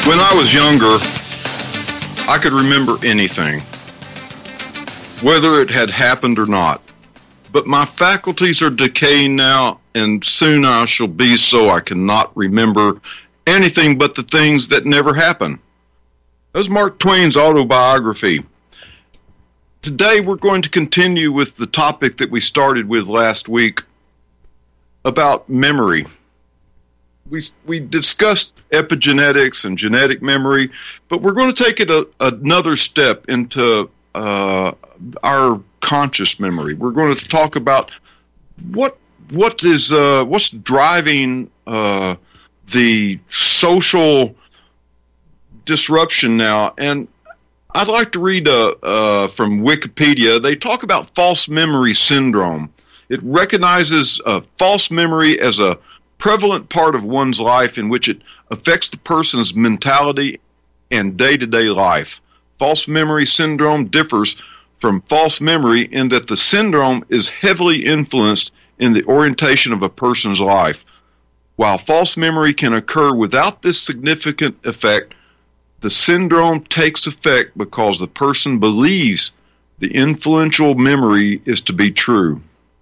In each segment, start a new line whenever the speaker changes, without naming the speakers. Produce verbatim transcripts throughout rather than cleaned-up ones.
When I was younger, I could remember anything, whether it had happened or not. But my faculties are decaying now, and soon I shall be so I cannot remember anything but the things that never happened. That's Mark Twain's autobiography. Today we're going to continue with the topic that we started with last week about memory. We we discussed epigenetics and genetic memory, but we're going to take it a, another step into uh, our conscious memory. We're going to talk about what what is uh, what's driving uh, the social disruption now. And I'd like to read uh, uh, from Wikipedia. They talk about false memory syndrome. It recognizes uh, false memory as a prevalent part of one's life in which it affects the person's mentality and day-to-day life. False memory syndrome differs from false memory in that the syndrome is heavily influenced in the orientation of a person's life. While false memory can occur without this significant effect, the syndrome takes effect because the person believes the influential memory is to be true.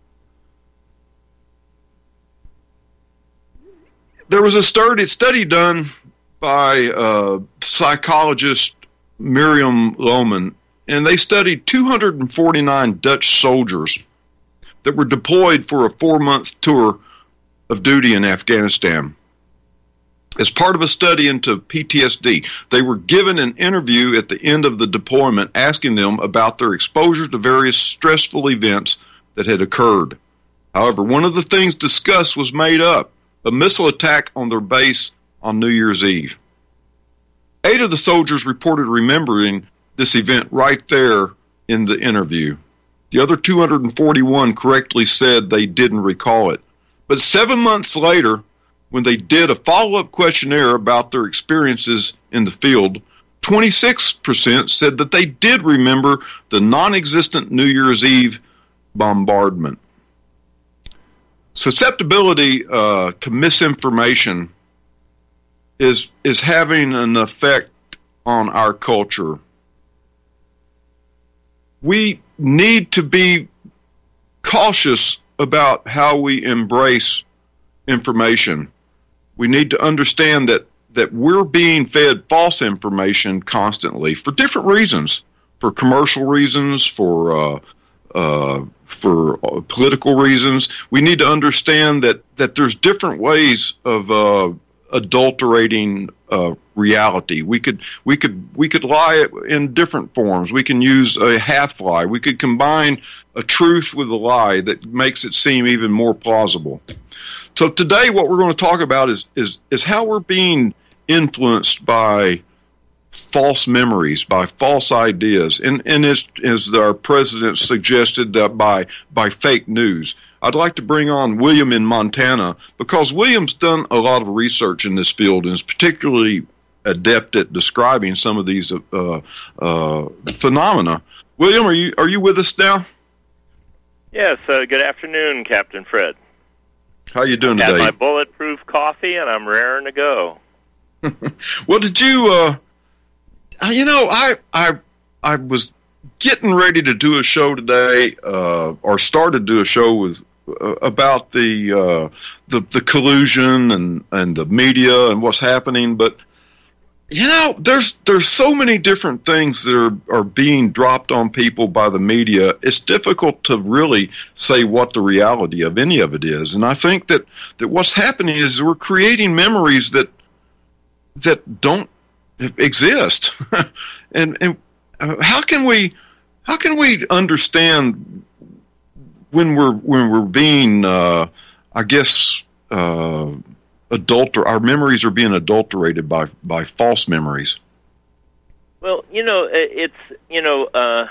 There was a study, study done by uh, psychologist Miriam Lohman, and they studied two hundred forty-nine Dutch soldiers that were deployed for a four-month tour of duty in Afghanistan. As part of a study into P T S D, they were given an interview at the end of the deployment asking them about their exposure to various stressful events that had occurred. However, one of the things discussed was made up. A missile attack on their base on New Year's Eve. Eight of the soldiers reported remembering this event right there in the interview. The other two hundred forty-one correctly said they didn't recall it. But seven months later, when they did a follow-up questionnaire about their experiences in the field, twenty-six percent said that they did remember the non-existent New Year's Eve bombardment. Susceptibility uh, to misinformation is is having an effect on our culture. We need to be cautious about how we embrace information. We need to understand that, that we're being fed false information constantly for different reasons, for commercial reasons, for uh, uh, for uh, political reasons. We need to understand that, that there's different ways of uh, adulterating uh, reality. We could we could we could lie in different forms. We can use a half lie. We could combine a truth with a lie that makes it seem even more plausible. So today, what we're going to talk about is is is how we're being influenced by false memories, by false ideas, and, and as, as our president suggested, uh, by by fake news. I'd like to bring on William in Montana, because William's done a lot of research in this field and is particularly adept at describing some of these uh, uh, phenomena. William, are you are you with us now?
Yes. Uh, good afternoon, Captain Fred.
How you doing
I
today?
I have my bulletproof coffee, and I'm raring to go.
Well, did you? Uh, You know, I I I was getting ready to do a show today, uh, or started to do a show with uh, about the uh, the the collusion and, and the media and what's happening. But you know, there's there's so many different things that are, are being dropped on people by the media. It's difficult to really say what the reality of any of it is. And I think that, that what's happening is we're creating memories that that don't exist. and and how can we how can we understand when we're when we're being uh, I guess uh, adulter our memories are being adulterated by by false memories?
Well, you know, it's you know uh,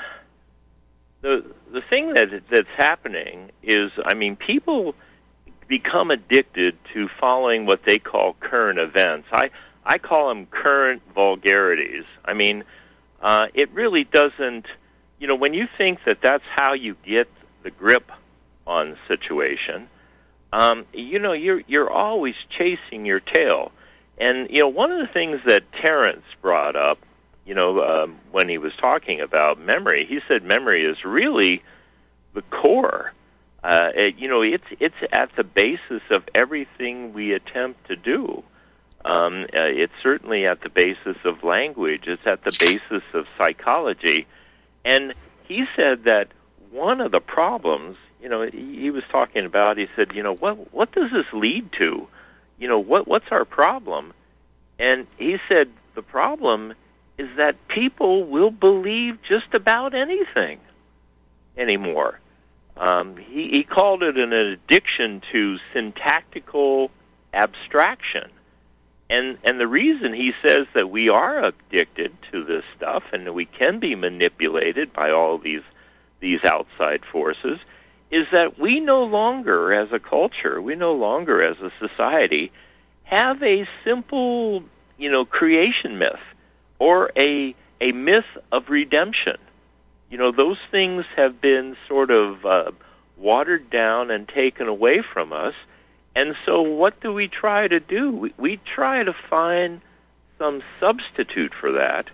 the the thing that that's happening is, I mean, people become addicted to following what they call current events. I I call them current vulgarities. I mean, uh, it really doesn't, you know, when you think that that's how you get the grip on the situation, um, you know, you're you're always chasing your tail. And, you know, one of the things that Terence brought up, you know, um, when he was talking about memory, he said memory is really the core. Uh, it, you know, it's it's at the basis of everything we attempt to do. Um, uh, it's certainly at the basis of language. It's at the basis of psychology. And he said that one of the problems, you know, he, he was talking about, he said, you know, what what does this lead to? You know, what what's our problem? And he said the problem is that people will believe just about anything anymore. Um, he, he called it an addiction to syntactical abstraction. And and the reason he says that we are addicted to this stuff and that we can be manipulated by all these these outside forces is that we no longer, as a culture, we no longer, as a society, have a simple, you know, creation myth or a a myth of redemption. You know, those things have been sort of uh, watered down and taken away from us. And so what do we try to do? We, we try to find some substitute for that.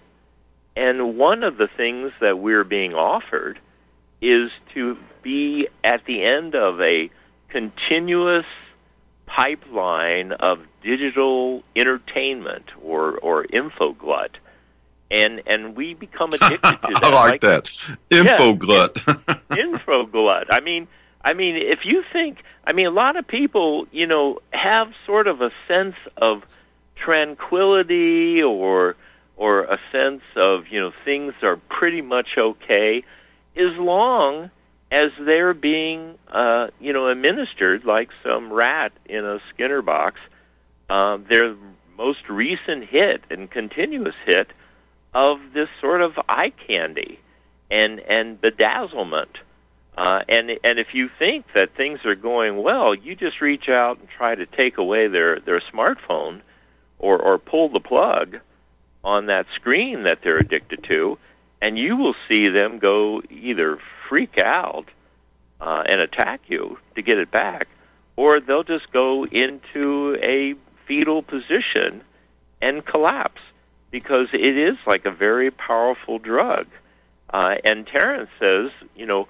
And one of the things that we're being offered is to be at the end of a continuous pipeline of digital entertainment or, or infoglut. And and we become addicted to that.
I like, like that. Infoglut.
Yeah, infoglut. I mean, I mean, if you think, I mean, a lot of people, you know, have sort of a sense of tranquility or or a sense of, you know, things are pretty much okay as long as they're being, uh, you know, administered like some rat in a Skinner box. Uh, their most recent hit and continuous hit of this sort of eye candy and and bedazzlement. Uh, and and if you think that things are going well, you just reach out and try to take away their, their smartphone or, or pull the plug on that screen that they're addicted to, and you will see them go either freak out uh, and attack you to get it back, or they'll just go into a fetal position and collapse, because it is like a very powerful drug. Uh, and Terence says, you know,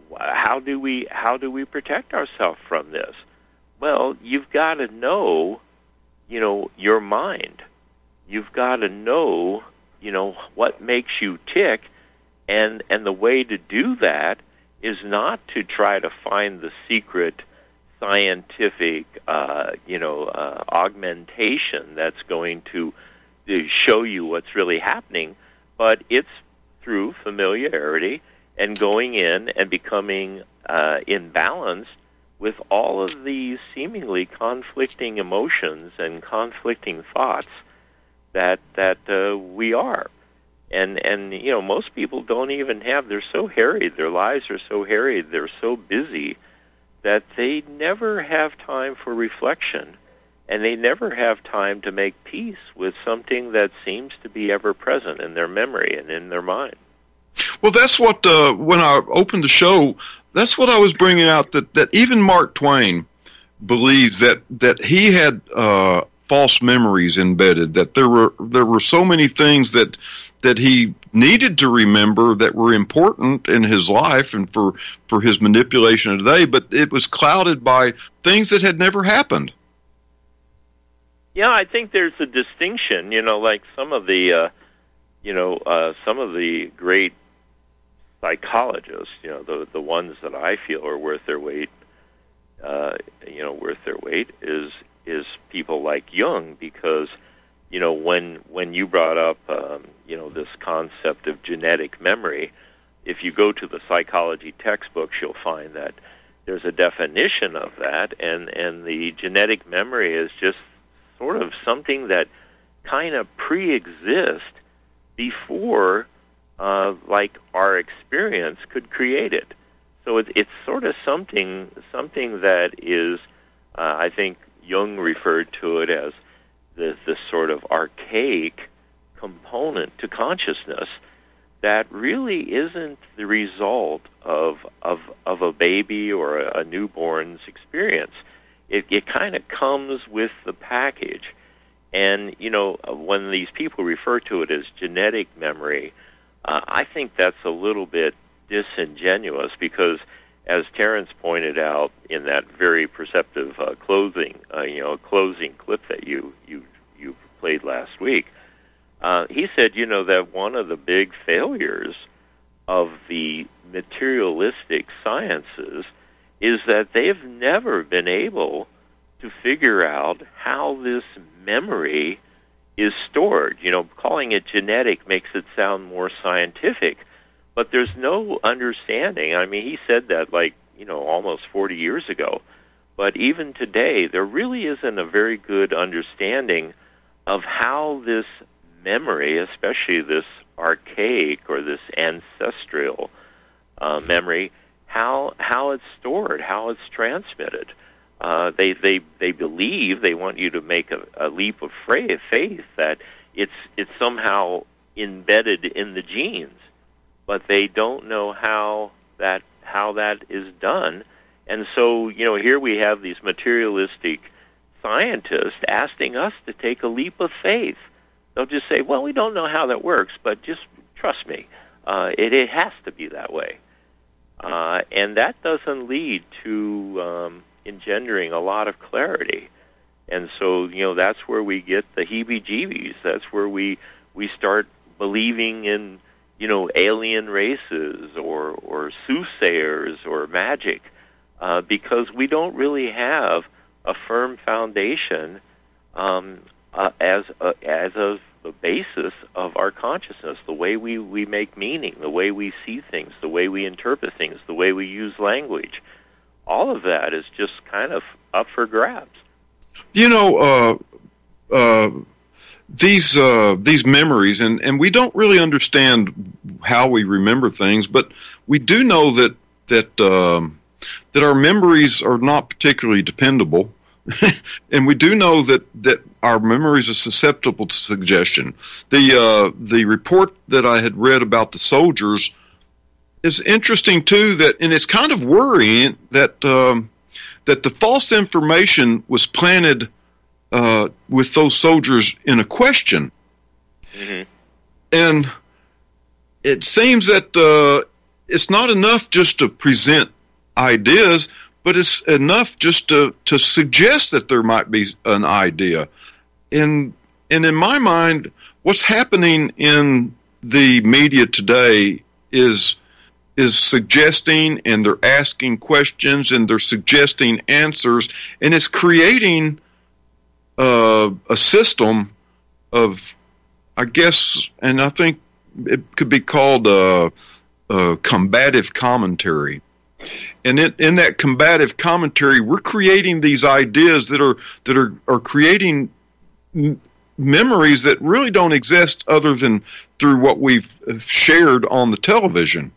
how do we how do we protect ourselves from this? Well, you've got to know, you know, your mind. You've got to know, you know, what makes you tick, and and the way to do that is not to try to find the secret scientific, uh, you know, uh, augmentation that's going to to show you what's really happening, but it's through familiarity and going in and becoming uh, imbalanced with all of these seemingly conflicting emotions and conflicting thoughts that that uh, we are. And, and, you know, most people don't even have, they're so harried, their lives are so harried, they're so busy that they never have time for reflection. And they never have time to make peace with something that seems to be ever present in their memory and in their mind.
Well, that's what, uh, when I opened the show, that's what I was bringing out, that, that even Mark Twain believes that, that he had uh, false memories embedded, that there were there were so many things that that he needed to remember that were important in his life and for, for his manipulation of today, but it was clouded by things that had never happened.
Yeah, I think there's a distinction, you know, like some of the, uh, you know, uh, some of the great psychologists, you know, the the ones that I feel are worth their weight, uh, you know, worth their weight is is people like Jung, because, you know, when when you brought up, um, you know, this concept of genetic memory, if you go to the psychology textbooks, you'll find that there's a definition of that, and and the genetic memory is just sort of something that kind of pre-exists before, uh, like, our experience could create it. So it, it's sort of something something that is, uh, I think Jung referred to it as this, this sort of archaic component to consciousness that really isn't the result of of, of a baby or a, a newborn's experience. It, it kind of comes with the package. And, you know, when these people refer to it as genetic memory, uh, I think that's a little bit disingenuous because, as Terence pointed out in that very perceptive uh, closing, uh, you know, closing clip that you, you, you played last week, uh, he said, you know, that one of the big failures of the materialistic sciences is that they've never been able to figure out how this memory is stored. You know, calling it genetic makes it sound more scientific, but there's no understanding. I mean, he said that like, you know, almost forty years ago. But even today, there really isn't a very good understanding of how this memory, especially this archaic or this ancestral uh, memory, how how it's stored, how it's transmitted. Uh, they they they believe they want you to make a, a leap of faith that it's it's somehow embedded in the genes, but they don't know how that how that is done. And so, you know, here we have these materialistic scientists asking us to take a leap of faith. They'll just say, well, we don't know how that works, but just trust me, uh, it, it has to be that way. Uh, and that doesn't lead to um, engendering a lot of clarity. And so, you know, that's where we get the heebie-jeebies. That's where we, we start believing in, you know, alien races or, or soothsayers or magic, uh, because we don't really have a firm foundation um, uh, as a, as of the basis of our consciousness, the way we, we make meaning, the way we see things, the way we interpret things, the way we use language. All of that is just kind of up for grabs.
You know, uh, uh, these uh, these memories, and, and we don't really understand how we remember things, but we do know that that um, that our memories are not particularly dependable. And we do know that, that our memories are susceptible to suggestion. The uh, the report that I had read about the soldiers is interesting too. That and it's kind of worrying that um, that the false information was planted uh, with those soldiers in a question,
mm-hmm.
and it seems that uh, it's not enough just to present ideas, but it's enough just to, to suggest that there might be an idea. And and in my mind, what's happening in the media today is is suggesting, and they're asking questions, and they're suggesting answers, and it's creating uh, a system of, I guess, and I think it could be called a, a combative commentary. And in, in that combative commentary, we're creating these ideas that are that are, are creating m- memories that really don't exist other than through what we've shared on the television.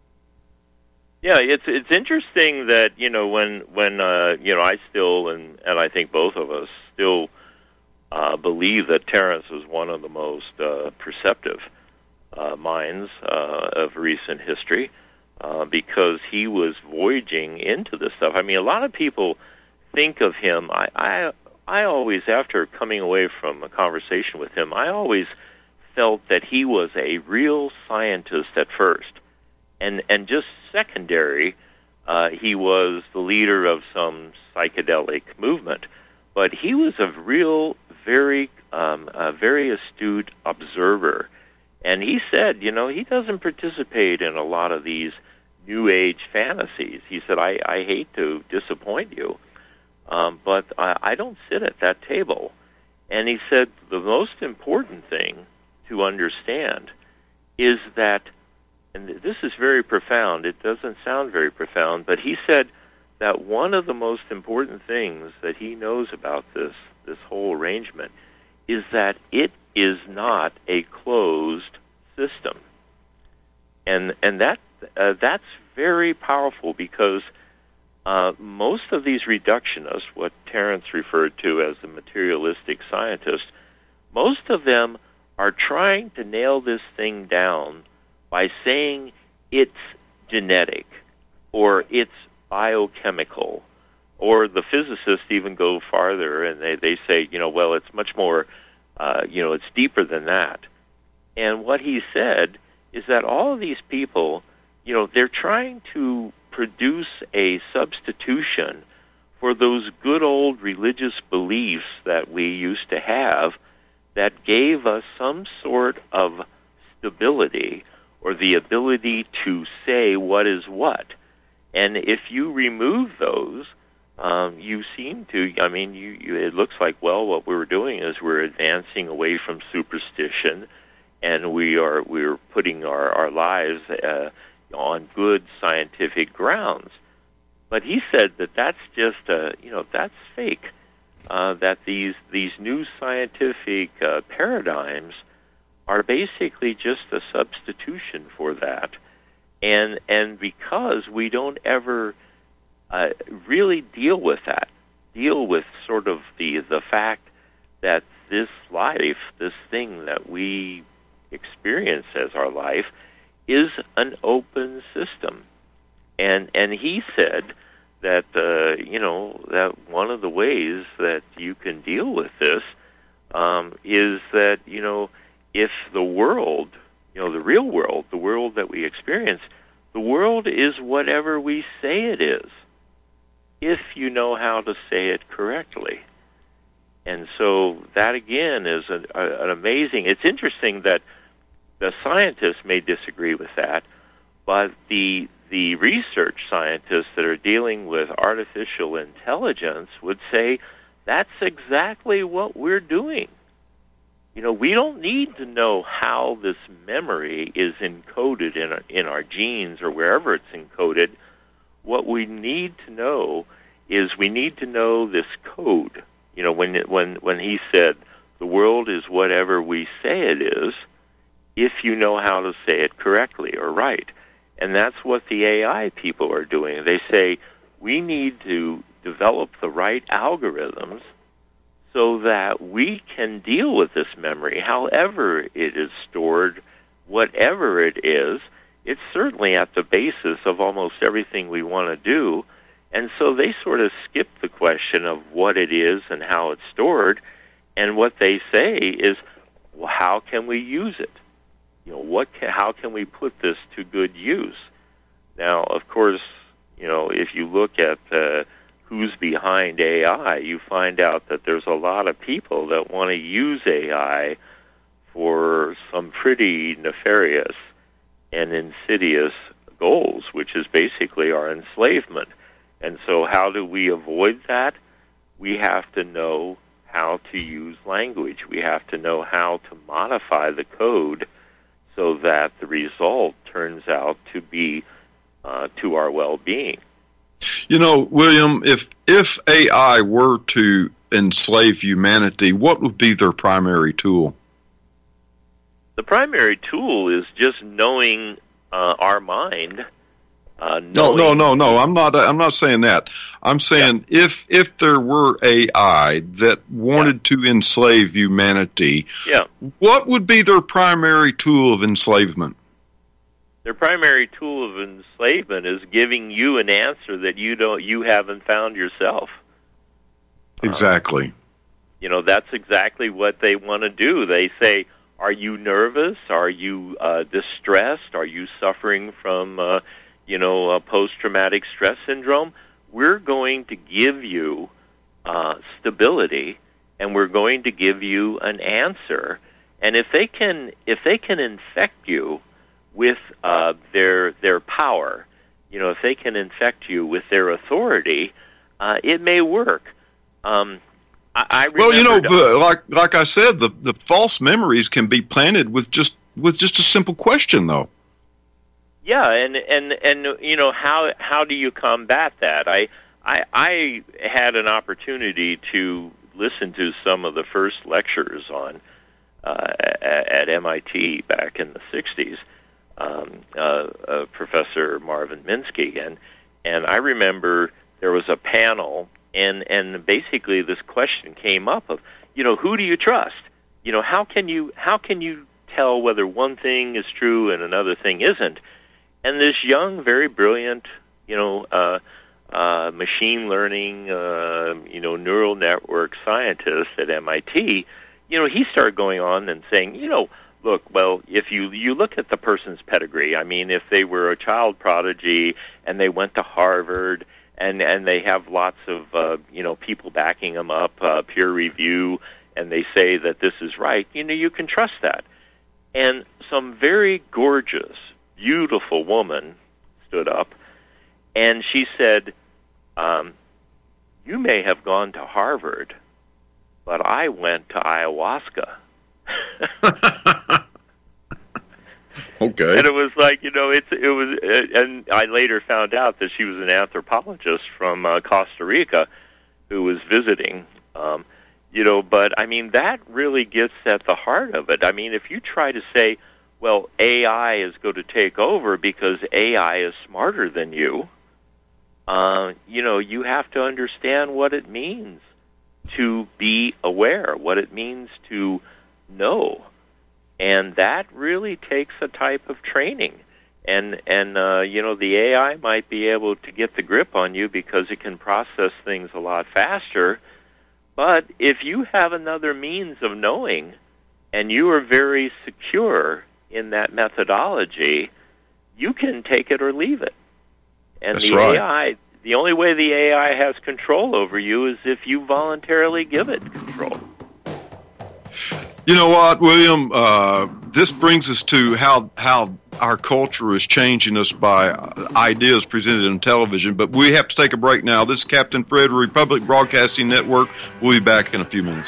Yeah, it's it's interesting that, you know, when when uh, you know, I still and and I think both of us still uh, believe that Terence was one of the most uh, perceptive uh, minds uh, of recent history. Uh, because he was voyaging into this stuff. I mean, a lot of people think of him. I, I, I always, after coming away from a conversation with him, I always felt that he was a real scientist at first, and and just secondary, uh, he was the leader of some psychedelic movement. But he was a real, very, um, a very astute observer. And he said, you know, he doesn't participate in a lot of these New Age fantasies. He said, I, I hate to disappoint you, um, but I, I don't sit at that table. And he said, the most important thing to understand is that, and this is very profound, it doesn't sound very profound, but he said that one of the most important things that he knows about this, this whole arrangement is that it is not a closed system. And and that uh, that's very powerful because uh, most of these reductionists, what Terence referred to as the materialistic scientists, most of them are trying to nail this thing down by saying it's genetic or it's biochemical, or the physicists even go farther and they, they say, you know, well, it's much more Uh, you know, it's deeper than that. And what he said is that all of these people, you know, they're trying to produce a substitution for those good old religious beliefs that we used to have that gave us some sort of stability or the ability to say what is what. And if you remove those, um, you seem to, I mean, you, you, it looks like, well, what we're doing is we're advancing away from superstition, and we are we're putting our, our lives uh, on good scientific grounds. But he said that that's just, uh, you know, that's fake, uh, that these, these new scientific uh, paradigms are basically just a substitution for that. And and because we don't ever uh, really deal with that, deal with sort of the the fact that this life, this thing that we experience as our life, is an open system. And and he said that uh, you know that one of the ways that you can deal with this um, is that you know if the world, you know the real world, the world that we experience, the world is whatever we say it is, if you know how to say it correctly. And so that again is an, an amazing. It's interesting that the scientists may disagree with that, but the the research scientists that are dealing with artificial intelligence would say that's exactly what we're doing. You know, we don't need to know how this memory is encoded in our, in our genes or wherever it's encoded. What we need to know is we need to know this code. You know, when it, when when he said the world is whatever we say it is, if you know how to say it correctly or right. And that's what the A I people are doing. They say we need to develop the right algorithms so that we can deal with this memory, however it is stored, whatever it is. It's certainly at the basis of almost everything we want to do. And so they sort of skip the question of what it is and how it's stored. And what they say is, well, how can we use it? You know, what? Can, how can we put this to good use? Now, of course, you know, if you look at uh, who's behind A I, you find out that there's a lot of people that want to use A I for some pretty nefarious and insidious goals, which is basically our enslavement. And so how do we avoid that? We have to know how to use language. We have to know how to modify the code so that the result turns out to be uh, to our well-being.
You know, William, if if A I were to enslave humanity, what would be their primary tool?
The primary tool is just knowing uh, our mind. Uh,
no, no, no, no. I'm not. I'm not saying that. I'm saying yeah. if if there were A I that wanted yeah. to enslave humanity,
yeah.
what would be their primary tool of enslavement?
Their primary tool of enslavement is giving you an answer that you don't, you haven't found yourself.
Exactly.
Um, you know, that's exactly what they want to do. They say, "Are you nervous? Are you uh, distressed? Are you suffering from?" Uh, you know, uh, post-traumatic stress syndrome. We're going to give you uh, stability, and we're going to give you an answer. And if they can, if they can infect you with uh, their their power, you know, if they can infect you with their authority, uh, it may work. Um, I, I
well, you know, to, like like I said, the the false memories can be planted with just with just a simple question, though.
Yeah, and, and, and you know, how how do you combat that? I, I I had an opportunity to listen to some of the first lectures on uh, at M I T back in the sixties, um, uh, uh, Professor Marvin Minsky, and and I remember there was a panel, and, and basically this question came up of, you know, who do you trust? You know, how can you how can you tell whether one thing is true and another thing isn't? And this young, very brilliant, you know, uh, uh, machine learning, uh, you know, neural network scientist at M I T, you know, he started going on and saying, you know, look, well, if you you look at the person's pedigree, I mean, if they were a child prodigy and they went to Harvard and and they have lots of uh, you know people backing them up, uh, peer review, and they say that this is right, you know, you can trust that. And some very gorgeous, beautiful woman stood up, and she said, um, "You may have gone to Harvard, but I went to ayahuasca."
Okay.
And it was like, you know, it's it was, and I later found out that she was an anthropologist from uh, Costa Rica who was visiting, um, you know, but I mean, that really gets at the heart of it. I mean, if you try to say, well, A I is going to take over because A I is smarter than you, uh, you know, you have to understand what it means to be aware, what it means to know. And that really takes a type of training. And, and uh, you know, the A I might be able to get the grip on you because it can process things a lot faster. But if you have another means of knowing and you are very secure in that methodology, you can take it or leave it. And
That's
the
right.
A I, the only way the A I has control over you is if you voluntarily give it control.
You know what, William? Uh, this brings us to how how our culture is changing us by ideas presented on television. But we have to take a break now. This is Captain Fred, Republic Broadcasting Network. We'll be back in a few minutes.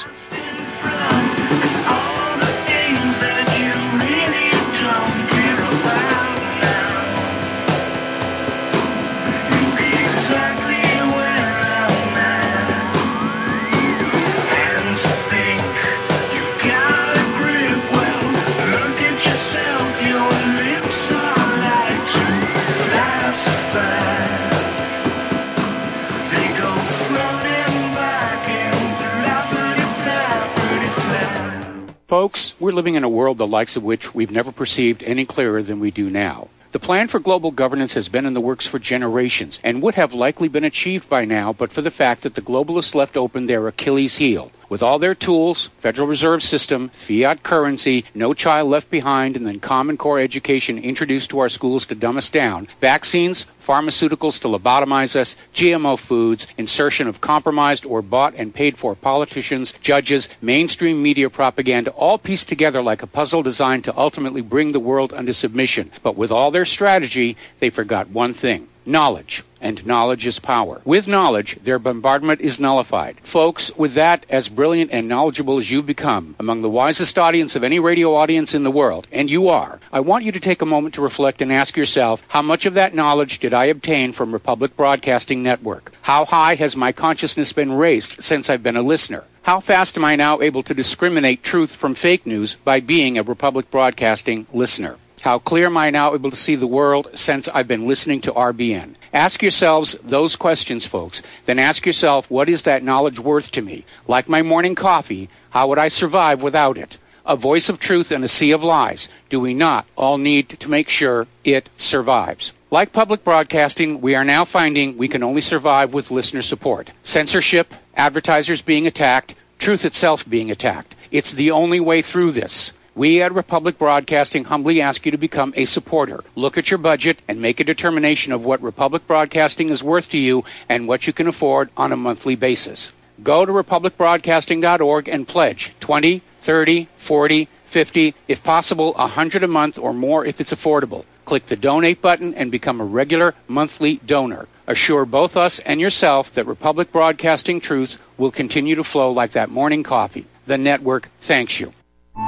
Folks, we're living in a world the likes of which we've never perceived any clearer than we do now. The plan for global governance has been in the works for generations and would have likely been achieved by now but for the fact that the globalists left open their Achilles heel. With all their tools, Federal Reserve System, fiat currency, no child left behind, and then Common Core education introduced to our schools to dumb us down, vaccines, pharmaceuticals to lobotomize us, G M O foods, insertion of compromised or bought and paid for politicians, judges, mainstream media propaganda, all pieced together like a puzzle designed to ultimately bring the world under submission. But with all their strategy, they forgot one thing. Knowledge. And knowledge is power. With knowledge, their bombardment is nullified. Folks, with that, as brilliant and knowledgeable as you've become, among the wisest audience of any radio audience in the world, and you are, I want you to take a moment to reflect and ask yourself, how much of that knowledge did I obtain from Republic Broadcasting Network? How high has my consciousness been raised since I've been a listener? How fast am I now able to discriminate truth from fake news by being a Republic Broadcasting listener? How clear am I now able to see the world since I've been listening to R B N? Ask yourselves those questions, folks. Then ask yourself, what is that knowledge worth to me? Like my morning coffee, how would I survive without it? A voice of truth in a sea of lies. Do we not all need to make sure it survives? Like public broadcasting, we are now finding we can only survive with listener support. Censorship, advertisers being attacked, truth itself being attacked. It's the only way through this. We at Republic Broadcasting humbly ask you to become a supporter. Look at your budget and make a determination of what Republic Broadcasting is worth to you and what you can afford on a monthly basis. Go to republic broadcasting dot org and pledge twenty, thirty, forty, fifty, if possible one hundred a month or more if it's affordable. Click the donate button and become a regular monthly donor. Assure both us and yourself that Republic Broadcasting truth will continue to flow like that morning coffee. The network thanks you.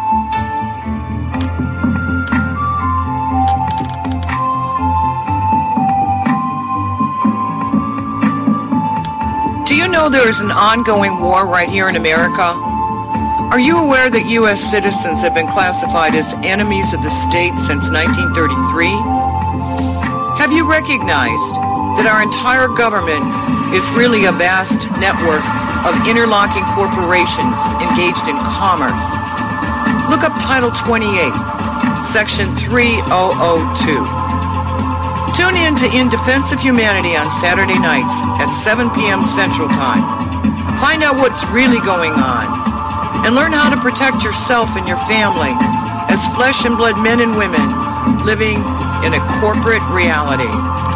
Do you know there is an ongoing war right here in America? Are you aware that U S citizens have been classified as enemies of the state since nineteen thirty-three? Have you recognized that our entire government is really a vast network of interlocking corporations engaged in commerce? Look up Title twenty-eight, Section three thousand two. Tune in to In Defense of Humanity on Saturday nights at seven p.m. Central Time. Find out what's really going on. and learn how to protect yourself and your family as flesh and blood men and women living in a corporate reality.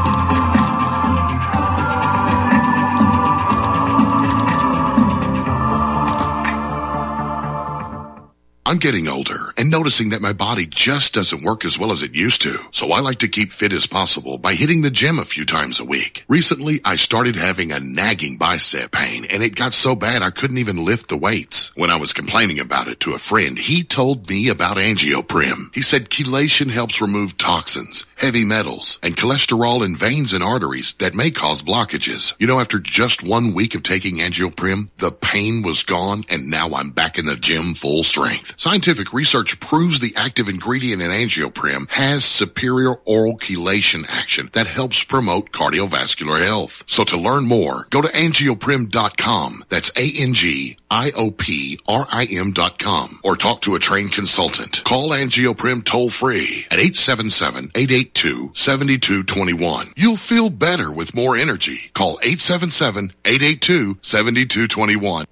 I'm getting older and noticing that my body just doesn't work as well as it used to. So I like to keep fit as possible by hitting the gym a few times a week. Recently, I started having a nagging bicep pain, and it got so bad I couldn't even lift the weights. When I was complaining about it to a friend, he told me about Angioprim. He said chelation helps remove toxins, heavy metals, and cholesterol in veins and arteries that may cause blockages. You know, after just one week of taking Angioprim, the pain was gone, and now I'm back in the gym full strength. Scientific research proves the active ingredient in Angioprim has superior oral chelation action that helps promote cardiovascular health. So to learn more, go to angioprim dot com. That's A N G I O P R I M dot com. Or talk to a trained consultant. Call Angioprim toll free at eight seven seven, eight eight two, seven two two one. You'll feel better with more energy. Call eight seven seven, eight eight two, seven two two one.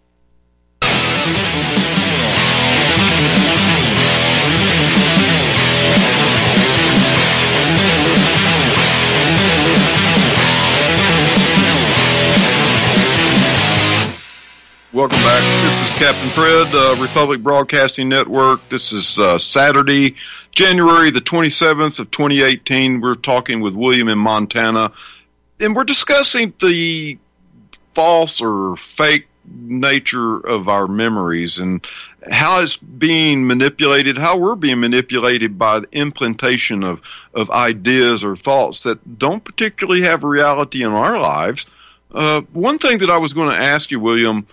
Welcome back. This is Captain Fred, uh, Republic Broadcasting Network. This is uh, Saturday, January the twenty-seventh of twenty eighteen. We're talking with William in Montana, and we're discussing the false or fake nature of our memories and how it's being manipulated, how we're being manipulated by the implantation of, of ideas or thoughts that don't particularly have reality in our lives. Uh, one thing that I was going to ask you, William,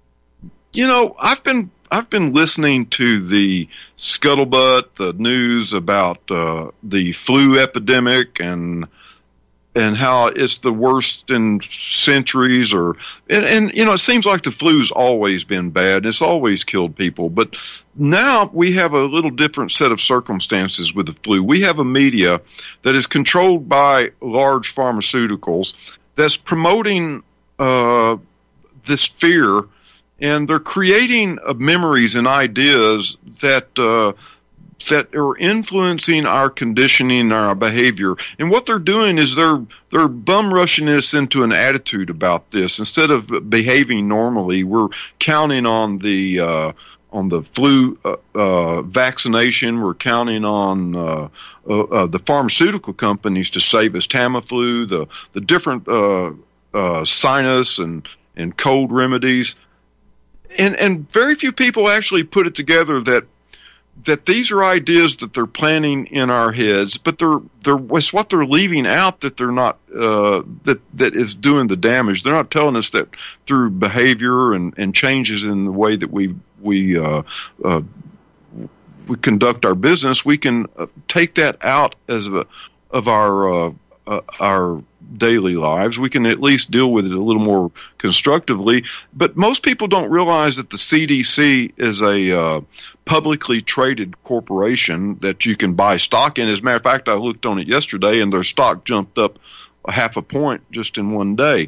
you know, I've been I've been listening to the scuttlebutt, the news about uh, the flu epidemic and and how it's the worst in centuries, or and, and you know, it seems like the flu's always been bad and it's always killed people. But now we have a little different set of circumstances with the flu. We have a media that is controlled by large pharmaceuticals that's promoting uh, this fear. And they're creating uh, memories and ideas that uh, that are influencing our conditioning and our behavior. And what they're doing is they're they're bum rushing us into an attitude about this. Instead of behaving normally, we're counting on the uh, on the flu uh, uh, vaccination. We're counting on uh, uh, uh, the pharmaceutical companies to save us Tamiflu, the the different uh, uh, sinus and and cold remedies. And and very few people actually put it together that that these are ideas that they're planting in our heads, but they're they're it's what they're leaving out that they're not uh, that that is doing the damage. They're not telling us that through behavior and, and changes in the way that we we uh, uh, we conduct our business, we can uh, take that out as a of our uh, uh, our daily lives. We can at least deal with it a little more constructively. But most people don't realize that the C D C is a uh, publicly traded corporation that you can buy stock in. As a matter of fact, I looked on it yesterday, and their stock jumped up a half a point just in one day.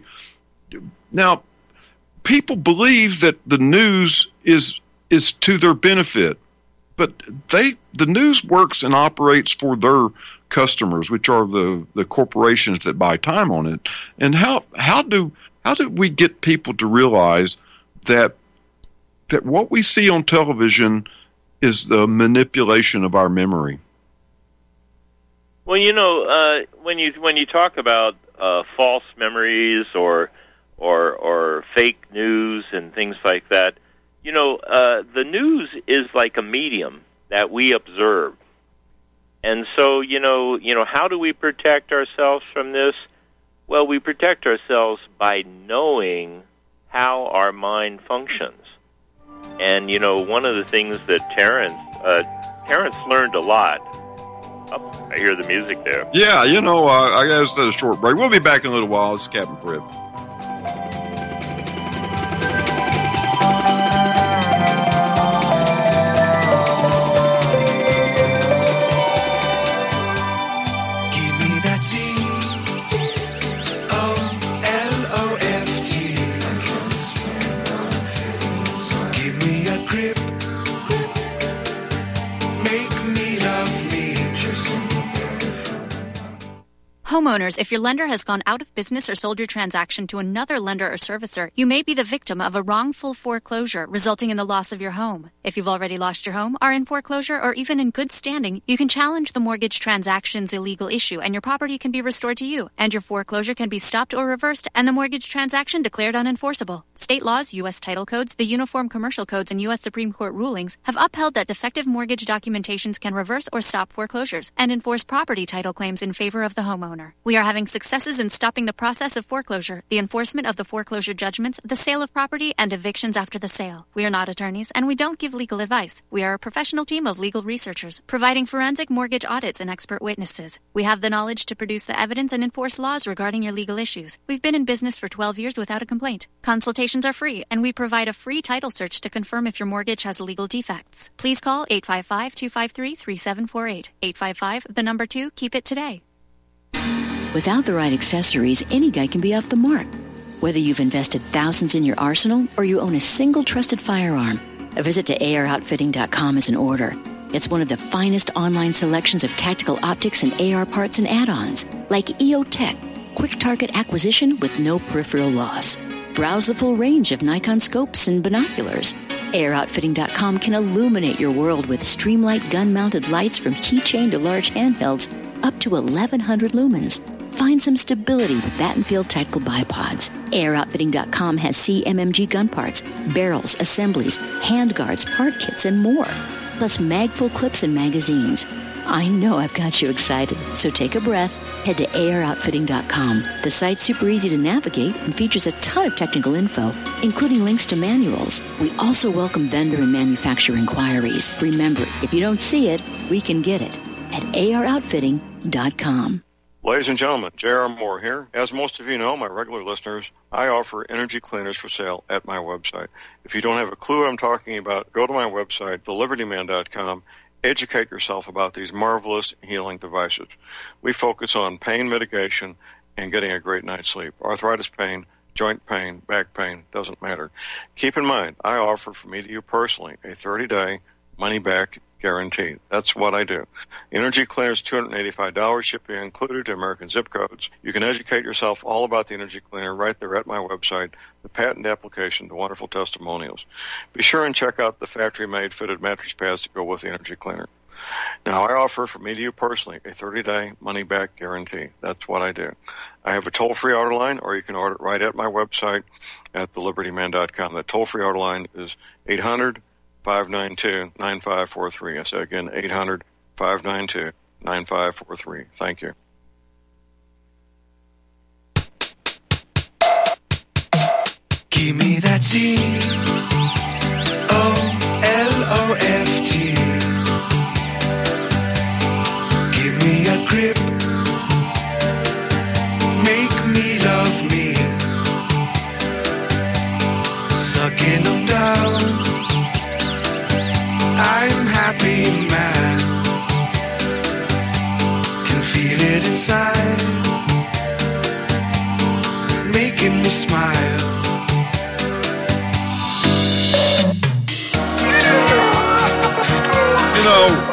Now, people believe that the news is is to their benefit, but they the news works and operates for their customers, which are the, the corporations that buy time on it. And how how do how do we get people to realize that that what we see on television is the manipulation of our memory?
Well, you know, uh, when you when you talk about uh, false memories or or or fake news and things like that, you know, uh, the news is like a medium that we observe. And so, you know, you know, how do we protect ourselves from this? Well, we protect ourselves by knowing how our mind functions. And, you know, one of the things that Terrence, uh, Terrence learned a lot. Oh, I hear the music there.
Yeah, you know, uh, I guess that's a short break. We'll be back in a little while. It's Captain Fred.
Give me a grip Homeowners, if your lender has gone out of business or sold your transaction to another lender or servicer, you may be the victim of a wrongful foreclosure, resulting in the loss of your home. If you've already lost your home, are in foreclosure, or even in good standing, you can challenge the mortgage transaction's illegal issue, and your property can be restored to you, and your foreclosure can be stopped or reversed, and the mortgage transaction declared unenforceable. State laws, U S title codes, the Uniform Commercial Codes, and U S Supreme Court rulings have upheld that defective mortgage documentations can reverse or stop foreclosures and enforce property title claims in favor of the homeowner. We are having successes in stopping the process of foreclosure, the enforcement of the foreclosure judgments, the sale of property, and evictions after the sale. We are not attorneys, and we don't give legal advice. We are a professional team of legal researchers, providing forensic mortgage audits and expert witnesses. We have the knowledge to produce the evidence and enforce laws regarding your legal issues. We've been in business for twelve years without a complaint. Consultations are free, and we provide a free title search to confirm if your mortgage has legal defects. Please call eight five five, two five three, three seven four eight. eight five five, the number two, keep it today.
Without the right accessories, any guy can be off the mark. Whether you've invested thousands in your arsenal or you own a single trusted firearm, a visit to A R outfitting dot com is in order. It's one of the finest online selections of tactical optics and A R parts and add-ons, like E O Tech, quick target acquisition with no peripheral loss. Browse the full range of Nikon scopes and binoculars. A R outfitting dot com can illuminate your world with Streamlight gun-mounted lights from keychain to large handhelds up to eleven hundred lumens. Find some stability with Battenfield Tactical Bipods. A R outfitting dot com has C M M G gun parts, barrels, assemblies, handguards, part kits, and more. Plus mag-full clips and magazines. I know I've got you excited, so take a breath. Head to A R outfitting dot com. The site's super easy to navigate and features a ton of technical info, including links to manuals. We also welcome vendor and manufacturer inquiries. Remember, if you don't see it, we can get it at A R outfitting dot com.
Ladies and gentlemen, J R. Moore here. As most of you know, my regular listeners, I offer energy cleaners for sale at my website. If you don't have a clue what I'm talking about, go to my website, the liberty man dot com. Educate yourself about these marvelous healing devices. We focus on pain mitigation and getting a great night's sleep. Arthritis pain, joint pain, back pain, doesn't matter. Keep in mind, I offer for me to you personally a thirty-day money-back guarantee. That's what I do. Energy Cleaner is two hundred eighty-five dollars, shipping included to American zip codes. You can educate yourself all about the Energy Cleaner right there at my website, the patent application, the wonderful testimonials. Be sure and check out the factory-made fitted mattress pads to go with the Energy Cleaner. Now, I offer for me to you personally a thirty-day money-back guarantee. That's what I do. I have a toll-free order line, or you can order it right at my website at the liberty man dot com. That toll-free order line is eight hundred, five nine two, nine five four three. I say again, eight hundred, five nine two, nine five four three. Thank you.
Give me that C O L O F T. Give me a grip. Make me love me. Sucking them down. I'm happy man, can feel it inside, making me smile.
You know,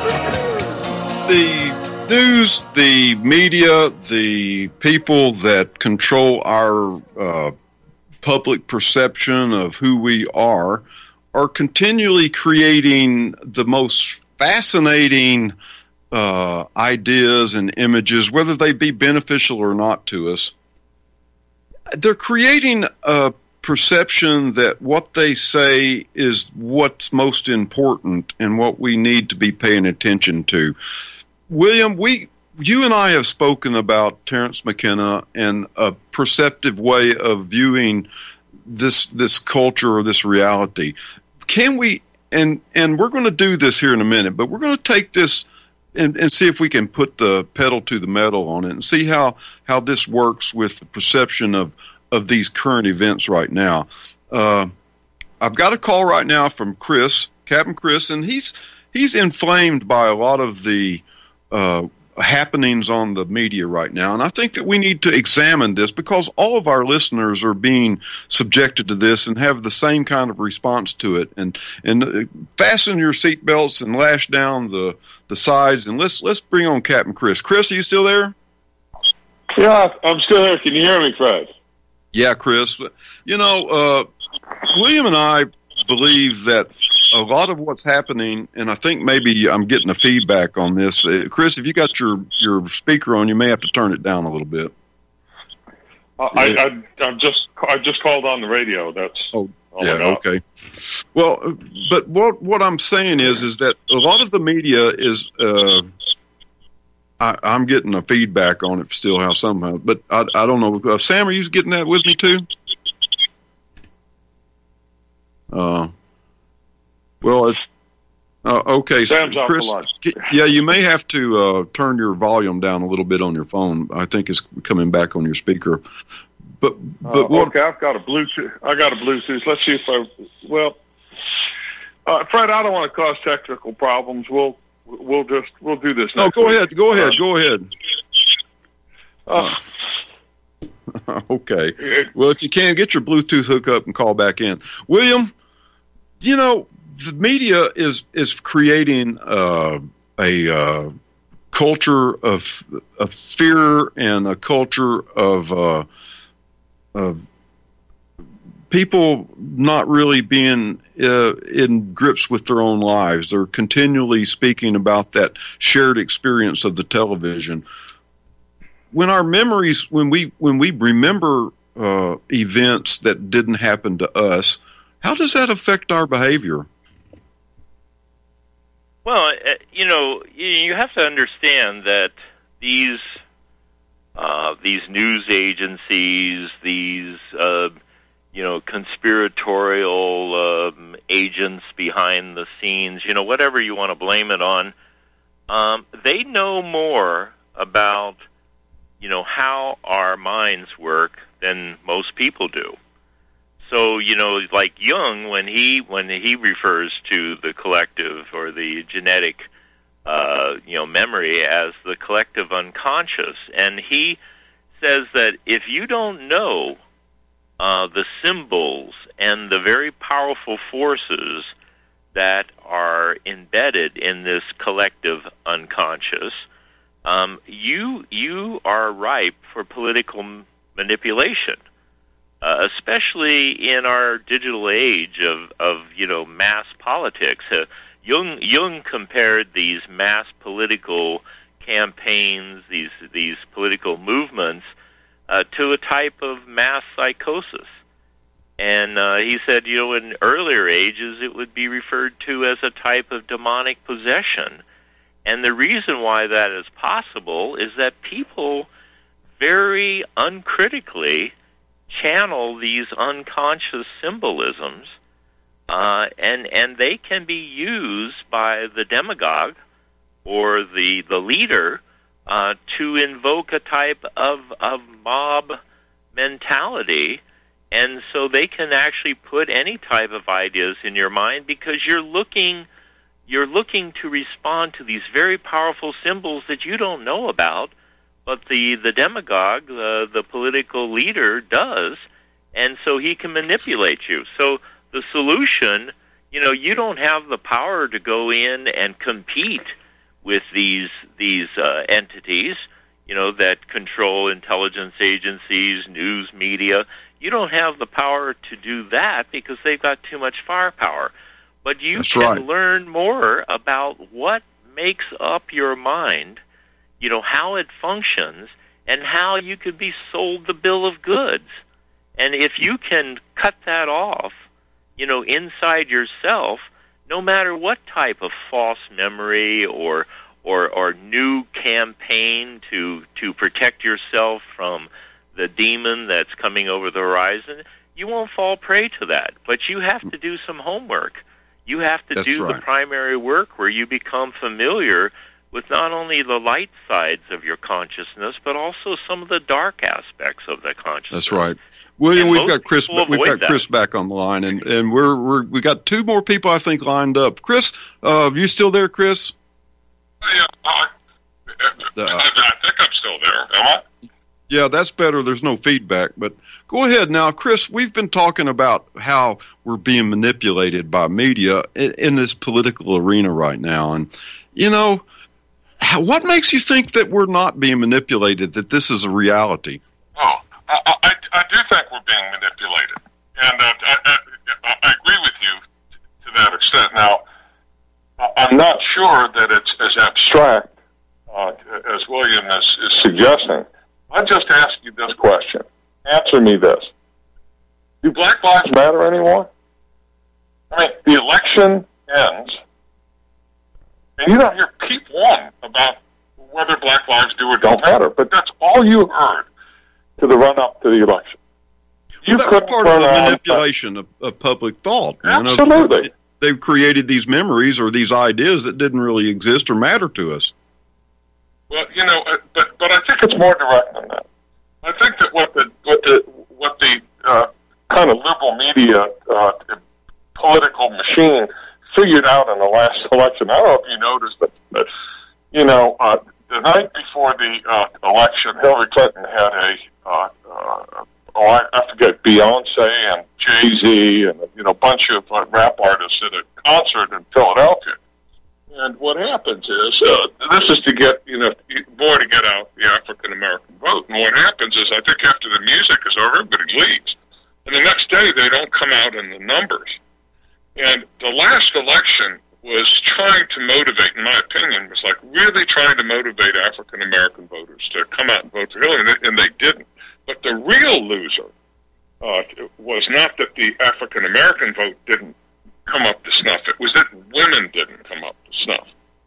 the news, the media, the people that control our uh, public perception of who we are are continually creating the most fascinating uh, ideas and images, whether they be beneficial or not to us. They're creating a perception that what they say is what's most important and what we need to be paying attention to. William, we, you and I have spoken about Terence McKenna and a perceptive way of viewing this this culture or this reality. Can we, and and we're going to do this here in a minute, but we're going to take this and, and see if we can put the pedal to the metal on it and see how, how this works with the perception of, of these current events right now. Uh, I've got a call right now from Chris, Captain Chris, and he's he's inflamed by a lot of the uh, happenings on the media right now. And I think that we need to examine this because all of our listeners are being subjected to this and have the same kind of response to it. And and fasten your seatbelts and lash down the, the sides. And let's let's bring on Captain Chris. Chris, are you still there?
Yeah, I'm still here. Can you hear me, Fred?
Yeah, Chris. You know, uh, William and I believe that a lot of what's happening, and I think maybe I'm getting a feedback on this. Uh, Chris, if you got your, your speaker on, you may have to turn it down a little bit.
Uh, I, I, I'm just, I just called on the radio. That's
oh, yeah, okay. Well, but what what I'm saying is, is that a lot of the media is. Uh, I, I'm getting a feedback on it still, how somehow, but I, I don't know. Uh, Sam, are you getting that with me too? Uh, well, it's uh, okay.
Sam's
so Chris,
off the line.
Yeah, you may have to uh, turn your volume down a little bit on your phone. I think it's coming back on your speaker. But but
uh,
what?
Okay, I've got a Bluetooth. I got a Bluetooth. Let's see if I. Well, uh, Fred, I don't want to cause technical problems. We'll. We'll just we'll do this.
No,
next
go
week.
ahead. Go ahead.
Uh,
go ahead.
Uh,
okay. Well, if you can, get your Bluetooth hook up and call back in. William, you know, the media is is creating uh, a uh, culture of of fear and a culture of uh, of people not really being uh, in grips with their own lives. They're continually speaking about that shared experience of the television. When our memories, when we when we remember uh, events that didn't happen to us, how does that affect our behavior?
Well, you know, you have to understand that these uh, these news agencies, these uh, you know, conspiratorial um, agents behind the scenes, you know, whatever you want to blame it on, um, they know more about, you know, how our minds work than most people do. So, you know, like Jung, when he when he refers to the collective or the genetic, uh, you know, memory as the collective unconscious, and he says that if you don't know Uh, the symbols and the very powerful forces that are embedded in this collective unconscious, um, you you are ripe for political m- manipulation, uh, especially in our digital age of, of you know mass politics. Uh, Jung Jung compared these mass political campaigns, these these political movements, Uh, to a type of mass psychosis. And uh, he said, you know, in earlier ages, it would be referred to as a type of demonic possession. And the reason why that is possible is that people very uncritically channel these unconscious symbolisms, uh, and, and they can be used by the demagogue or the, the leader Uh, to invoke a type of, of mob mentality, and so they can actually put any type of ideas in your mind because you're looking you're looking to respond to these very powerful symbols that you don't know about, but the, the demagogue, uh, the political leader, does, and so he can manipulate you. So the solution, you know, you don't have the power to go in and compete with these these uh, entities, you know, that control intelligence agencies, news media. You don't have the power to do that because they've got too much firepower. But you
That's
can
right.
learn more about what makes up your mind, you know, how it functions, and how you could be sold the bill of goods. And if you can cut that off, you know, inside yourself, no matter what type of false memory or or, or new campaign to to protect yourself from the demon that's coming over the horizon, you won't fall prey to that. But you have to do some homework. You have to
That's
do
right.
the primary work where you become familiar with not only the light sides of your consciousness, but also some of the dark aspects of the consciousness.
That's right. William,
And
we've
most
got Chris.
people
We've
avoid
got
that.
Chris back on the line, and and we're we're we got two more people I think lined up. Chris, uh, you still there, Chris?
Yeah, I,
Uh,
I, I think I'm still there. Am I?
Yeah, that's better. There's no feedback. But go ahead now, Chris. We've been talking about how we're being manipulated by media in, in this political arena right now, and you know, how, what makes you think that we're not being manipulated, that this is a reality?
Oh, I, I, I do think we're being manipulated. And uh, I, I, I agree with you to that extent. Now, I'm not sure that it's as abstract uh, as William is, is suggesting. I'll just ask you this question. Answer me this. Do Black Lives Matter anymore? I mean, the election ends, and you don't hear peep one about whether Black lives do or don't matter. But that's all you heard to the run-up to the election. You
well, that's part of the manipulation of, of public thought.
Absolutely.
You know, they've created these memories or these ideas that didn't really exist or matter to us.
Well, you know, uh, but but I think it's more direct than that. I think that what the what the what the uh, kind of liberal media uh, political machine figured out in the last election. I don't know if you noticed that, but you know, uh, the night before the uh, election, Hillary Clinton had a uh, uh, oh, I, I forget, Beyonce and Jay-Z and you know a bunch of uh, rap artists at a concert in Philadelphia. And what happens is, uh, this is to get, you know, more to get out the African-American vote. And what happens is, I think after the music is over, everybody leaves. And the next day, they don't come out in the numbers. And the last election was trying to motivate, in my opinion, was like really trying to motivate African-American voters to come out and vote for Hillary, and they, and they didn't. But the real loser uh, was not that the African-American vote didn't come up to snuff. It was that women didn't come up to snuff.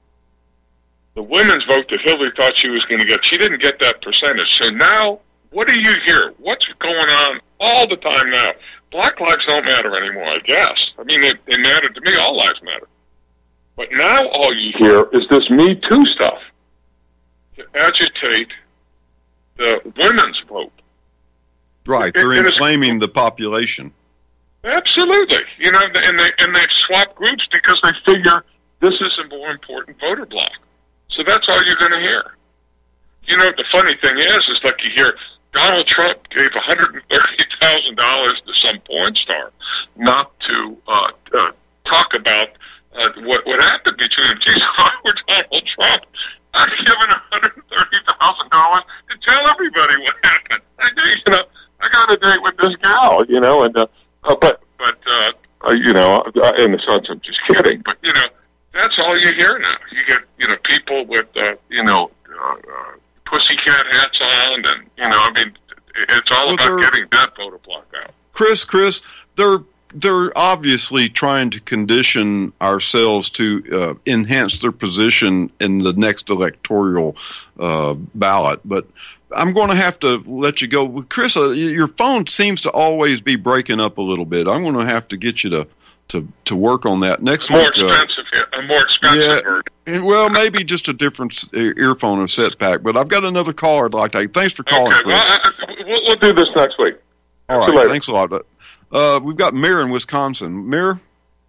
The women's vote that Hillary thought she was going to get, she didn't get that percentage. So now, what do you hear? What's going on all the time now? Black lives don't matter anymore, I guess. I mean, they, they matter to me. All lives matter. But now all you hear is this Me Too stuff to agitate the women's vote.
Right, they're it, inflaming the population.
Absolutely, you know, and they and they swap groups because they figure this is a more important voter bloc. So that's all you're going to hear. You know, the funny thing is, is like you hear Donald Trump gave one hundred thirty thousand dollars to some porn star not to uh, uh, talk about uh, what what happened between him. Geez, if I were Donald Trump, I'd given one hundred thirty thousand dollars to tell everybody what happened. I you know, I got a date with this gal, you know, and. Uh, Uh, but, but uh, uh, you know, in the sense, I'm just kidding. But, you know, that's all you hear now. You get, you know, people with, uh, you know, uh, uh, pussycat hats on, and, you know, I mean, it's all well, about getting that voter block out.
Chris, Chris, they're, they're obviously trying to condition ourselves to uh, enhance their position in the next electoral uh, ballot. But I'm going to have to let you go. Chris, uh, your phone seems to always be breaking up a little bit. I'm going to have to get you to, to, to work on that next
more
week.
Expensive, uh, a more expensive
yeah, well, maybe just a different earphone or set pack. But I've got another caller I'd like to take. Thanks for calling,
okay,
Chris.
Well, I, I, we'll, we'll do this next week.
All right, later. Thanks a lot. Uh, we've got Mir in Wisconsin. Mir?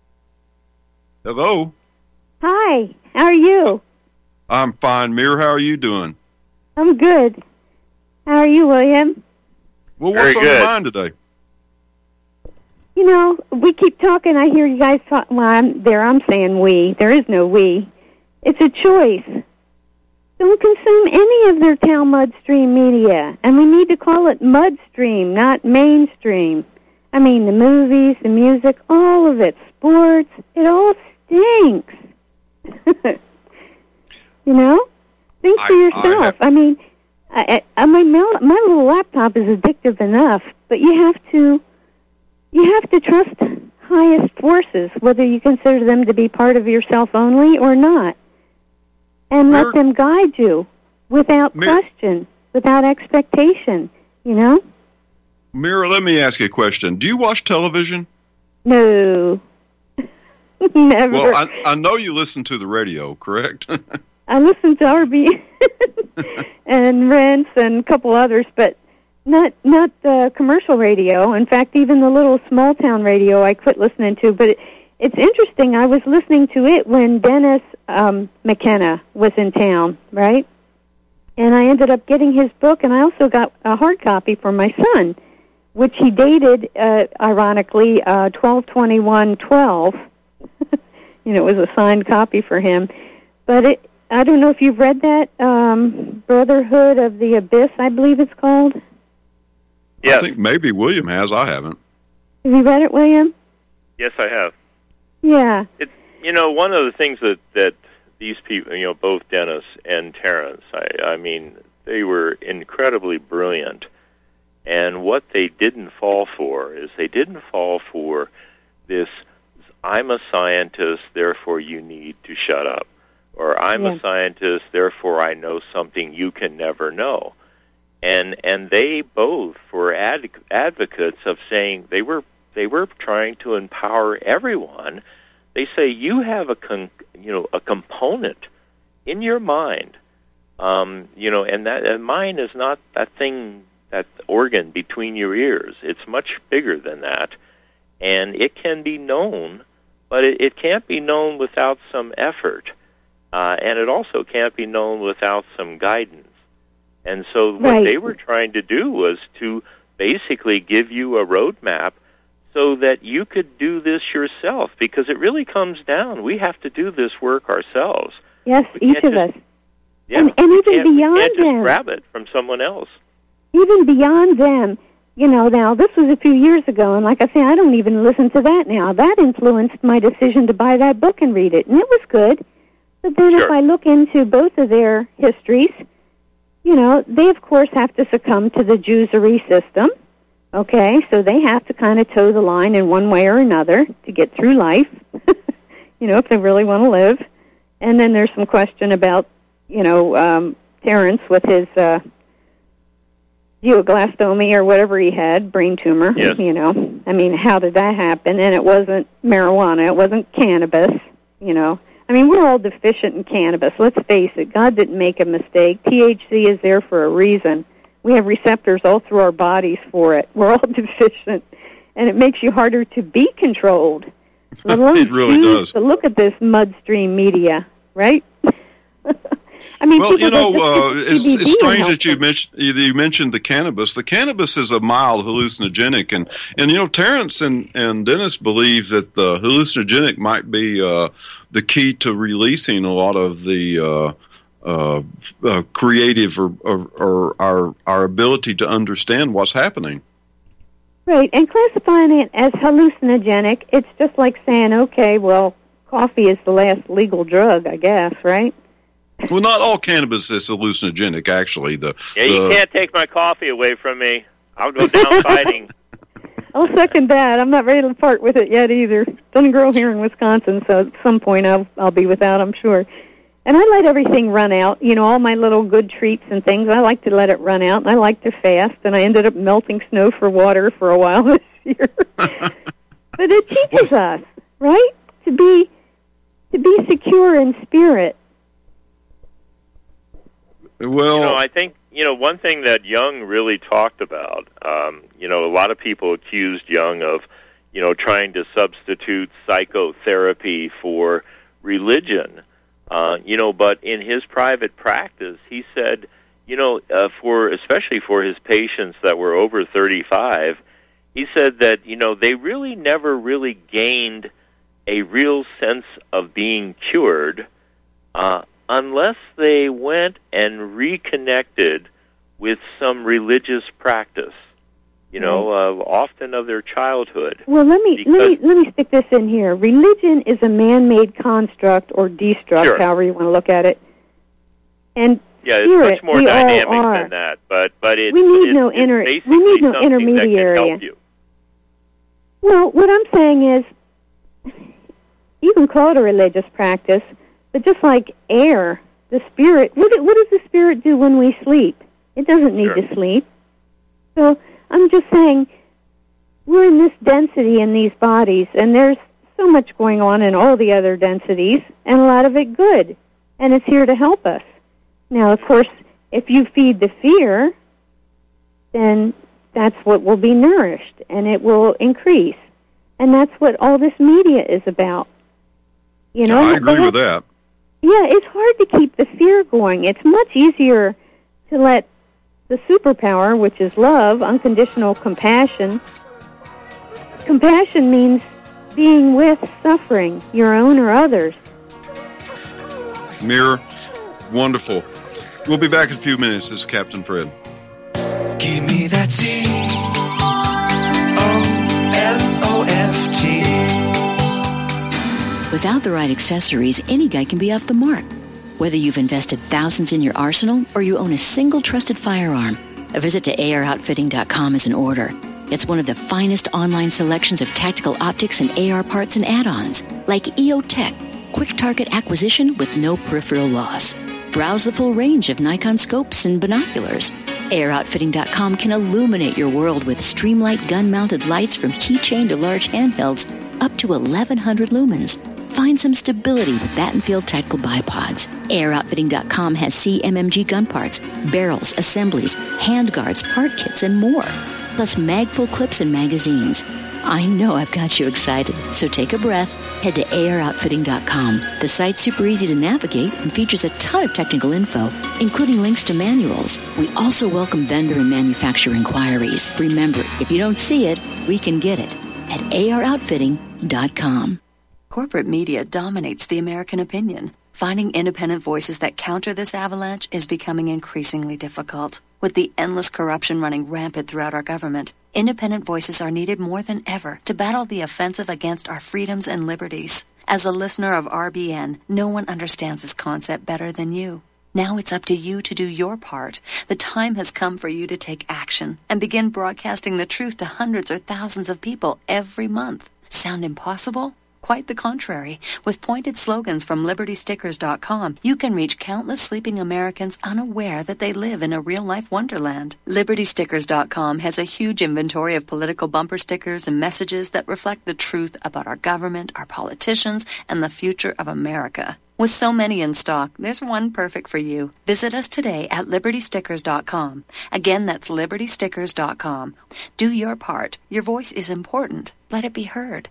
Hello?
Hi, how are you?
I'm fine, Mir. How are you doing?
I'm good. How are you, William?
Well, what's on your mind today?
You know, we keep talking. I hear you guys talk. Well, I'm, there I'm saying we. There is no we. It's a choice. Don't consume any of their town mudstream media. And we need to call it mudstream, not mainstream. I mean, the movies, the music, all of it. Sports, it all stinks. You know? Think for yourself. I, have... I mean... I, I mean, my, my little laptop is addictive enough, but you have to, you have to trust highest forces, whether you consider them to be part of yourself only or not, and Mir- let them guide you without Mir- question, without expectation. You know.
Mira, let me ask you a question. Do you watch television?
No, never.
Well, I, I know you listen to the radio, correct?
I listen to R B and Rents and a couple others, but not not the commercial radio. In fact, even the little small town radio I quit listening to. But it, it's interesting. I was listening to it when Dennis um, McKenna was in town, right? And I ended up getting his book, and I also got a hard copy for my son, which he dated, uh, ironically, uh, twelve twenty-one twelve. You know, it was a signed copy for him. But it I don't know if you've read that, um, Brotherhood of the Abyss, I believe it's called.
Yes.
I think maybe William has. I haven't.
Have you read it, William?
Yes, I have.
Yeah.
It's, you know, one of the things that, that these people, you know, both Dennis and Terrence, I, I mean, they were incredibly brilliant. And what they didn't fall for is they didn't fall for this, I'm a scientist, therefore you need to shut up. Or I'm
yeah.
a scientist, therefore I know something you can never know. And and they both were ad, advocates of saying they were they were trying to empower everyone. They say you have a con, you know a component in your mind, um, you know, and that and mind is not that thing, that organ between your ears. It's much bigger than that, and it can be known, but it, it can't be known without some effort. Uh, and it also can't be known without some guidance. And so what
right.
they were trying to do was to basically give you a roadmap so that you could do this yourself, because it really comes down. We have to do this work ourselves.
Yes,
we
each of
just,
us.
Yeah,
and, and even
can't,
beyond
we can't just
them.
grab it from someone else.
Even beyond them. You know, now, this was a few years ago, and like I say, I don't even listen to that now. That influenced my decision to buy that book and read it, and it was good. But then
Sure.
if I look into both of their histories, you know, they, of course, have to succumb to the Jewsery system, okay? So they have to kind of toe the line in one way or another to get through life, you know, if they really want to live. And then there's some question about, you know, um, Terrence with his uh, glioblastoma or whatever he had, brain tumor,
Yes.
you know. I mean, how did that happen? And it wasn't marijuana. It wasn't cannabis, you know. I mean, we're all deficient in cannabis. Let's face it. God didn't make a mistake. T H C is there for a reason. We have receptors all through our bodies for it. We're all deficient, and it makes you harder to be controlled. Let alone
It really does.
To look at this mudstream media, right? I mean,
well, you know, uh,
that
it's, it's strange that you
them.
mentioned you mentioned the cannabis. The cannabis is a mild hallucinogenic, and, and you know, Terrence and, and Dennis believe that the hallucinogenic might be uh, the key to releasing a lot of the uh, uh, uh, creative or, or, or our our ability to understand what's happening.
Right, and classifying it as hallucinogenic, it's just like saying, okay, well, coffee is the last legal drug, I guess, right?
Well, not all cannabis is hallucinogenic, actually. The,
Yeah, you
the,
can't take my coffee away from me. I'll go down fighting.
I'll second that. I'm not ready to part with it yet either. It doesn't grow here in Wisconsin, so at some point I'll I'll be without, I'm sure. And I let everything run out. You know, all my little good treats and things, I like to let it run out, and I like to fast, and I ended up melting snow for water for a while this year. But it teaches us, right, to be to be secure in spirit.
Well,
you know, I think, you know, one thing that Jung really talked about, um, you know, a lot of people accused Jung of, you know, trying to substitute psychotherapy for religion, uh, you know, but in his private practice, he said, you know, uh, for especially for his patients that were over thirty-five, he said that, you know, they really never really gained a real sense of being cured, uh, unless they went and reconnected with some religious practice, you know, uh, often of their childhood.
Well, let me let me let me stick this in here. Religion is a man-made construct or destruct,
Sure.
however you want to look at it. And
Yeah, it's
spirit,
much more
we all
dynamic
are.
than that, but but it,
We need
it,
no
it's
inter- we
basically
need no
something that can
intermediary.
help you.
Well, what I'm saying is, you can call it a religious practice, but just like air, the spirit, what, do- what does the spirit do when we sleep? It doesn't need
Sure.
to sleep. So I'm just saying, we're in this density in these bodies, and there's so much going on in all the other densities, and a lot of it good, and it's here to help us. Now, of course, if you feed the fear, then that's what will be nourished, and it will increase. And that's what all this media is about. You know,
I agree with that.
Yeah, it's hard to keep the fear going. It's much easier to let the superpower, which is love, unconditional compassion. Compassion means being with suffering, your own or others.
Mirror, Wonderful. We'll be back in a few minutes. This is Captain Fred.
Give me that C O L O F T.
Without the right accessories, any guy can be off the mark. Whether you've invested thousands in your arsenal or you own a single trusted firearm, a visit to A R outfitting dot com is in order. It's one of the finest online selections of tactical optics and A R parts and add-ons, like E O Tech, quick target acquisition with no peripheral loss. Browse the full range of Nikon scopes and binoculars. A R outfitting dot com can illuminate your world with Streamlight gun-mounted lights from keychain to large handhelds up to eleven hundred lumens. Find some stability with Battenfield Tactical Bipods. A R outfitting dot com has C M M G gun parts, barrels, assemblies, handguards, part kits, and more. Plus magful clips and magazines. I know I've got you excited, so take a breath. Head to A R outfitting dot com. The site's super easy to navigate and features a ton of technical info, including links to manuals. We also welcome vendor and manufacturer inquiries. Remember, if you don't see it, we can get it at A R outfitting dot com.
Corporate media dominates the American opinion. Finding independent voices that counter this avalanche is becoming increasingly difficult. With the endless corruption running rampant throughout our government, independent voices are needed more than ever to battle the offensive against our freedoms and liberties. As a listener of R B N, no one understands this concept better than you. Now it's up to you to do your part. The time has come for you to take action and begin broadcasting the truth to hundreds or thousands of people every month. Sound impossible? Quite the contrary. With pointed slogans from Liberty Stickers dot com, you can reach countless sleeping Americans unaware that they live in a real-life wonderland. Liberty Stickers dot com has a huge inventory of political bumper stickers and messages that reflect the truth about our government, our politicians, and the future of America. With so many in stock, there's one perfect for you. Visit us today at Liberty Stickers dot com. Again, that's Liberty Stickers dot com. Do your part. Your voice is important. Let it be heard.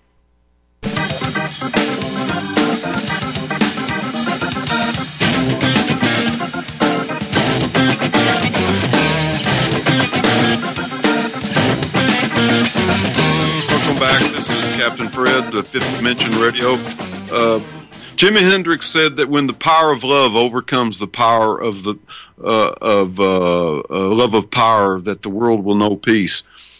Welcome back. This is Captain Fred, the Fifth Dimension Radio. Uh, Jimi Hendrix said that when the power of love overcomes the power of the uh, of uh, uh, love of power, that the world will know peace.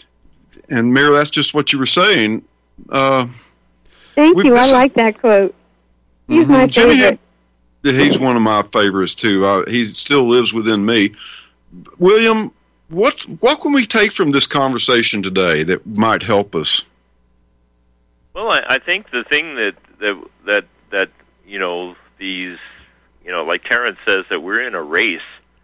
And Mary, that's just what you were saying. Uh,
Thank you. I like that quote. He's mm-hmm. my favorite.
Jimmy, he's one of my favorites too. Uh, he still lives within me. William, what what can we take from this conversation today that might help us?
Well, I, I think the thing that that that that you know these you know like Terrence says, that we're in a race.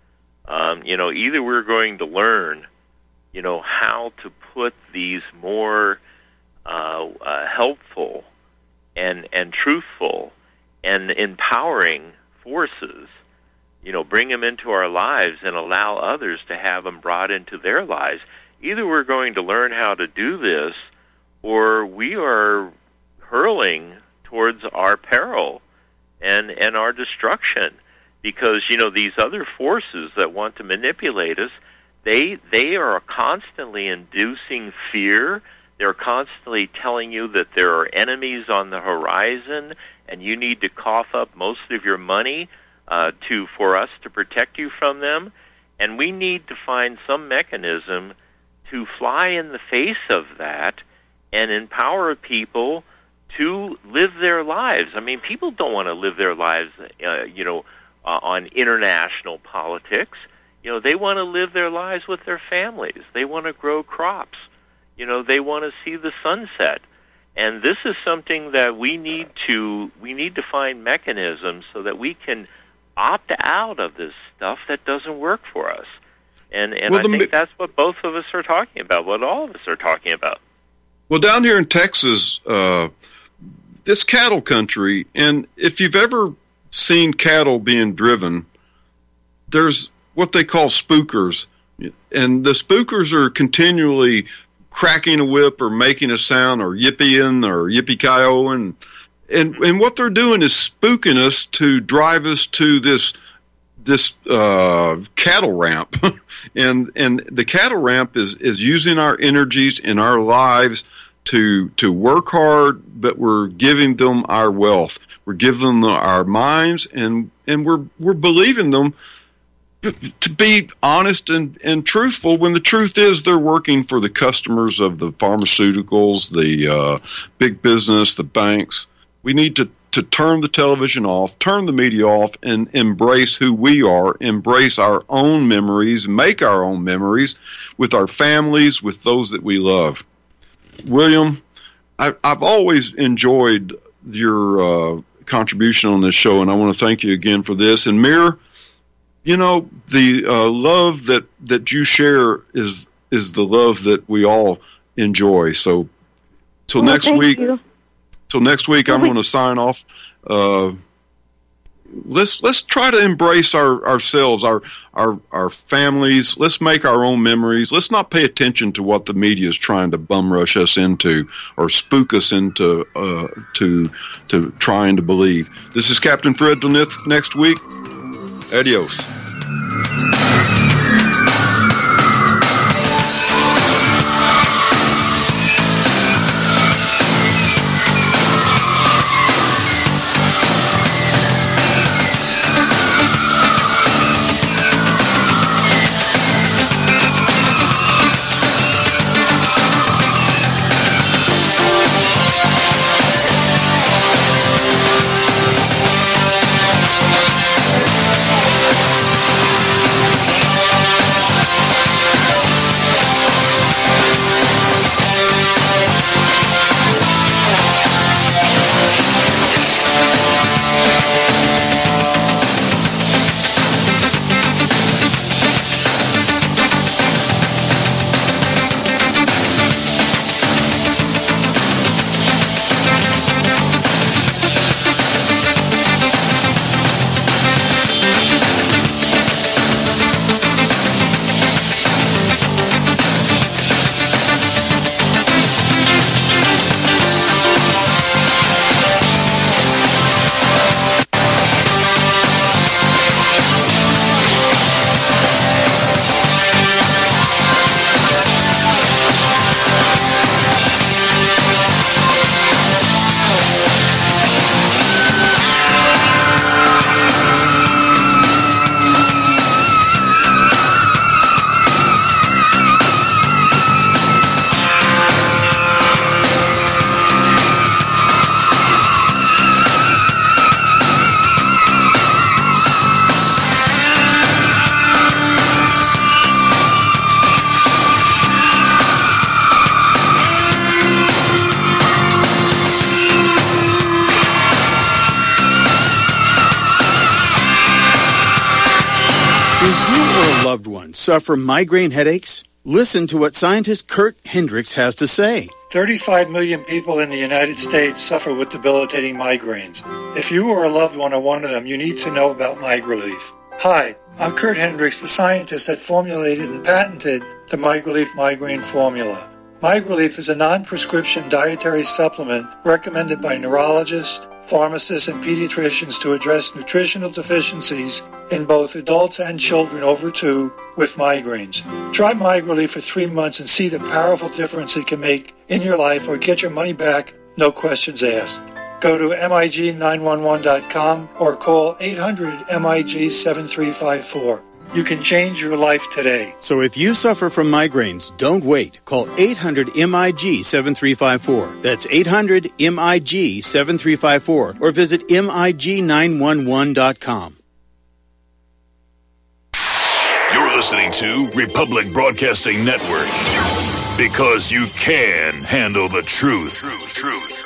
Um, you know, either we're going to learn, you know, how to put these more uh, uh, helpful and and truthful and empowering forces, you know, bring them into our lives and allow others to have them brought into their lives. Either we're going to learn how to do this, or we are hurling towards our peril and and our destruction, because, you know, these other forces that want to manipulate us, they they are constantly inducing fear. They're constantly telling you that there are enemies on the horizon, and you need to cough up most of your money uh, to for us to protect you from them. And we need to find some mechanism to fly in the face of that and empower people to live their lives. I mean, people don't want to live their lives, uh, you know, uh, on international politics. You know, they want to live their lives with their families. They want to grow crops. You know, they want to see the sunset. And this is something that we need to we need to find mechanisms so that we can opt out of this stuff that doesn't work for us. And and well, I think that's what both of us are talking about, what all of us are talking about.
Well, down here in Texas, uh, this cattle country, and if you've ever seen cattle being driven, there's what they call spookers. And the spookers are continually cracking a whip or making a sound or yippee-ing or yippee-ki-oh. And, and what they're doing is spooking us to drive us to this this uh, cattle ramp. and and the cattle ramp is, is using our energies in our lives to to work hard, but we're giving them our wealth. We're giving them our minds, and and we're we're believing them to be honest and, and truthful, when the truth is they're working for the customers of the pharmaceuticals, the uh, big business, the banks. We need to, to turn the television off, turn the media off, and embrace who we are, embrace our own memories, make our own memories with our families, with those that we love. William, I, I've always enjoyed your uh, contribution on this show, and I want to thank you again for this. And Mir, you know, the uh, love that, that you share is is the love that we all enjoy. So, till
well,
next week,
you.
till next week, I'm going to sign off. Uh, let's let's try to embrace our ourselves, our our our families. Let's make our own memories. Let's not pay attention to what the media is trying to bum rush us into or spook us into uh, to to trying to believe. This is Captain Fred. Till next week. Adios.
Suffer migraine headaches? Listen to what scientist Kurt Hendricks has to say.
thirty-five million people in the United States suffer with debilitating migraines. If you or a loved one are one of them, you need to know about MigraLief. Hi, I'm Kurt Hendricks, the scientist that formulated and patented the MigraLief migraine formula. MigraLief is a non-prescription dietary supplement recommended by neurologists, pharmacists, and pediatricians to address nutritional deficiencies in both adults and children over two with migraines. Try MigraLief for three months and see the powerful difference it can make in your life, or get your money back, no questions asked. Go to M I G nine one one dot com or call eight hundred M I G seven three five four. You can change your life today.
So if you suffer from migraines, don't wait. Call eight hundred M I G seven three five four. That's eight hundred M I G seven three five four, or visit M I G nine one one dot com.
You're listening to Republic Broadcasting Network, because you can handle the truth. Truth, truth.